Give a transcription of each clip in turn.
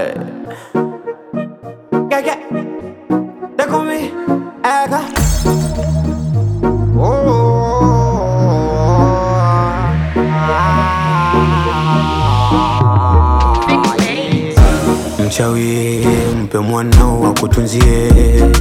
Ay. Yeah, yeah. They call me Aga. Mchawi mpe mwanao akutunzie,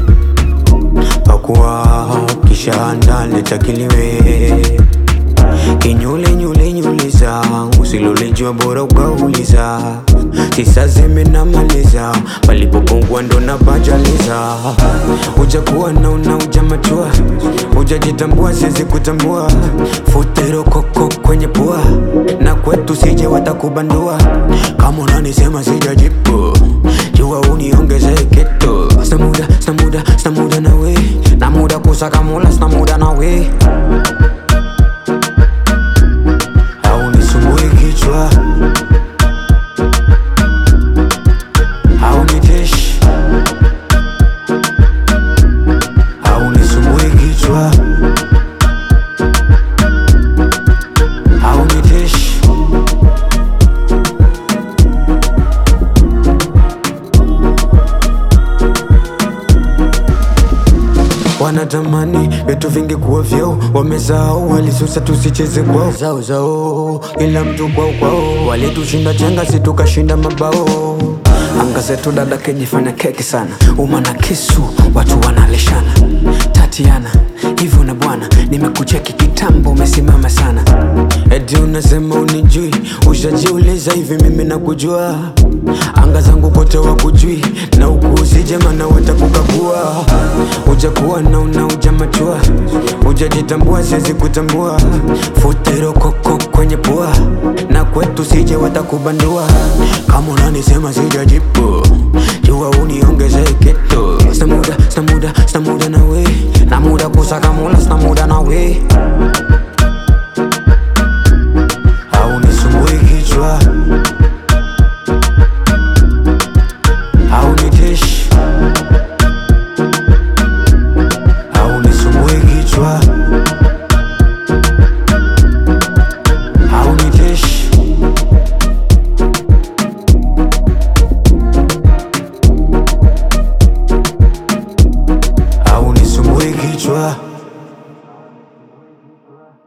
pakuwa kisha ndani takiliwe. Kinyule nyule nyuliza, usilolijua bora ukauliza. Tisa zimenamaliza, palipopungua ndo na bajaliza. Ujakuwa na ujamatua, ujajitambua siwezi kutambua. Futero koko kwenye pua, na kwetu sije watakubandua. Kama unanisema sijajibu, jua uniongeze kitu. Sina muda nawe, na muda kusaka mula, sina muda nawe. Haunisumbui kichwa, haunitishi, haunisumbui kichwa, haunitishi. Wanatamani vitu vingi kuwa vyao, wamesahau walisusa tusicheze kwao. Zao zao ila mtu kwao, walitushinda chenga si tukashinda mabao. Anga zetu dada kejifanya keki sana, uma na kisu watu wanalishana. Tatiana hivyo na bwana, nimekucheki kitambo umesimama sana. Eti unasema unijui, ushajiuliza hivi mimi nakujua. Anga zangu kote wakujui, na huku usije maana watakukagua. Ujakuwa na ujamatua, ujajitambua siwezi kutambua. Futero koko kwenye pua, na kwetu sije watakubandua. Kama unanisema sijajibu, jua uniongeze kitu. Sina muda nawe, na muda